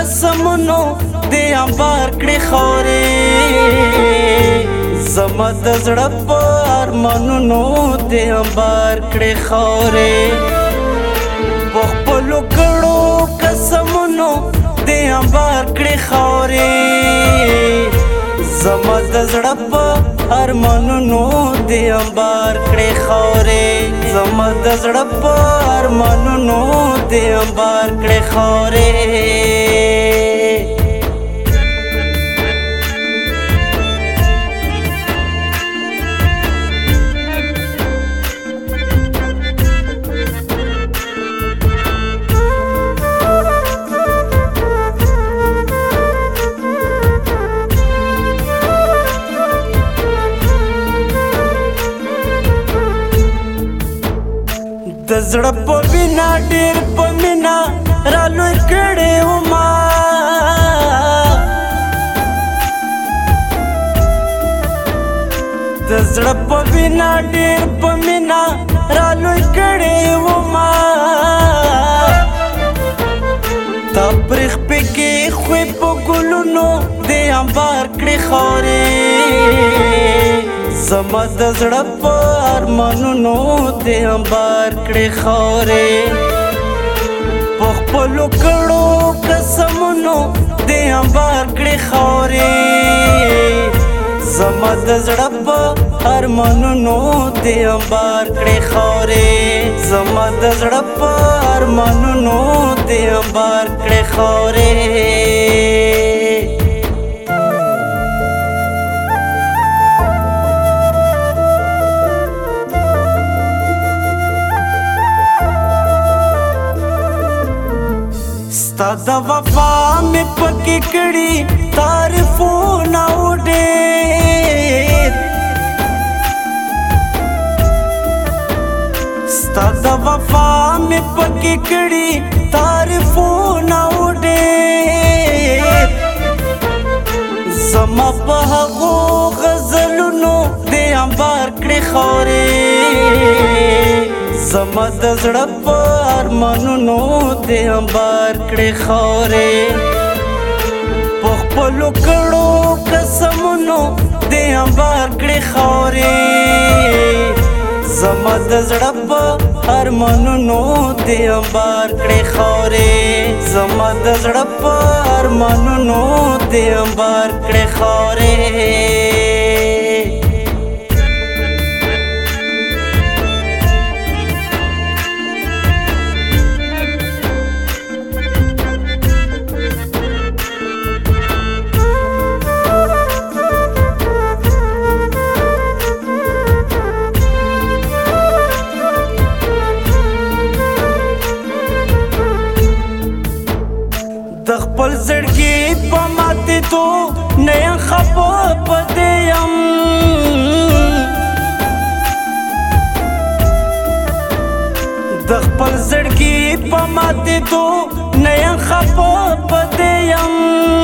قسمونو دې انبار کړې خاورې زما د زړه په ارمانونو دې انبار کړې خاورې په خپلو کړو قسمونو دې انبار کړې خاورې زما د زړه په ارمانونو دې انبار کړې خاورې زما د زړه په ارمانونو دې انبار کړې خاورې د زړه په وینا ډېر په مینا رالوی کړې وما د زړه په وینا ډېر په مینا رالوی کړې وما تا پرخ پکې خوې په ګلونو دې انبار کړې خاورې زما د زړه په ارمانونو دې انبار کړې خاورې په خپلو کړو قسمونو دې انبار کړې خاورې زما د زړه په ارمانونو دې انبار کړې خاورې زما د زړه په ارمانونو دې انبار کړې خاورې ستا د وفا مې پکې کړي تعریفونه ډېر ستا د وفا مې پکې کړي تعریفونه ډېر زما په هغو غزلونو دې انبار کړې خاورې زما د زړه په ارمانونو دې انبار کړې خاورې په خپلو کړو قسمونو دې انبار کړې خاورې زما د زړه په ارمانونو دې انبار کړې خاورې زما د زړه په ارمانونو دې انبار کړې خاورې د خپل زړګي په ماتې تو نه یم خفه پدې یم د خپل زړګي په ماتې تو نه یم خفه پدې یم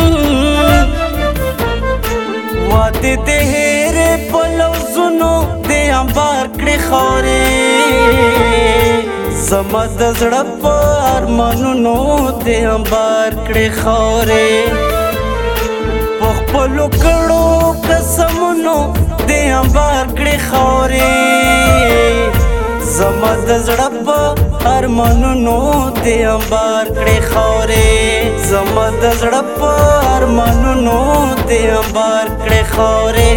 واده دې هېرې په لوظونو دې انبار کړې خاورې زما د زړه په ارمانونو دې انبار کړې خاورې په خپلو کړو قسمونو دې انبار کړې خاورې زما د زړه په ارمانونو دې انبار کړې خاورې زما د زړه په ارمانونو دې انبار کړې خاورې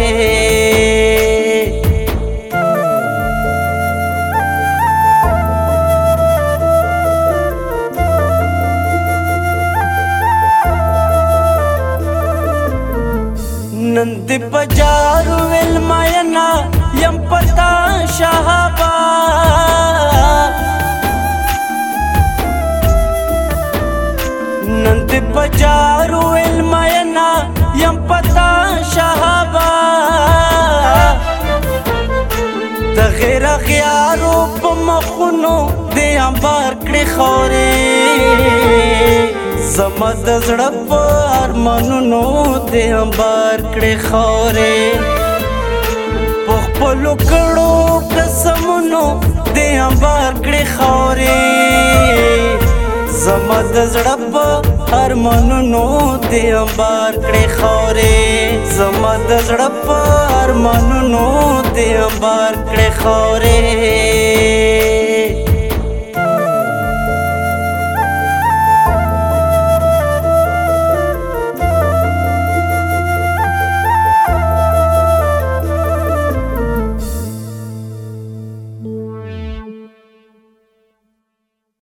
نن دې په جارو علماینا یم پتا شهابا نن دې په جارو علماینا یم پتا شهابا د غیر غیارو په مخونو دې انبار کړې خاورې زما د زړه په ارمانونو دې انبار کړې خاورې په خپلو کړو قسمونو دې انبار کړې خاورې زما د زړه په ارمانونو دې انبار کړې خاورې زما د زړه په ارمانونو دې انبار کړې خاورې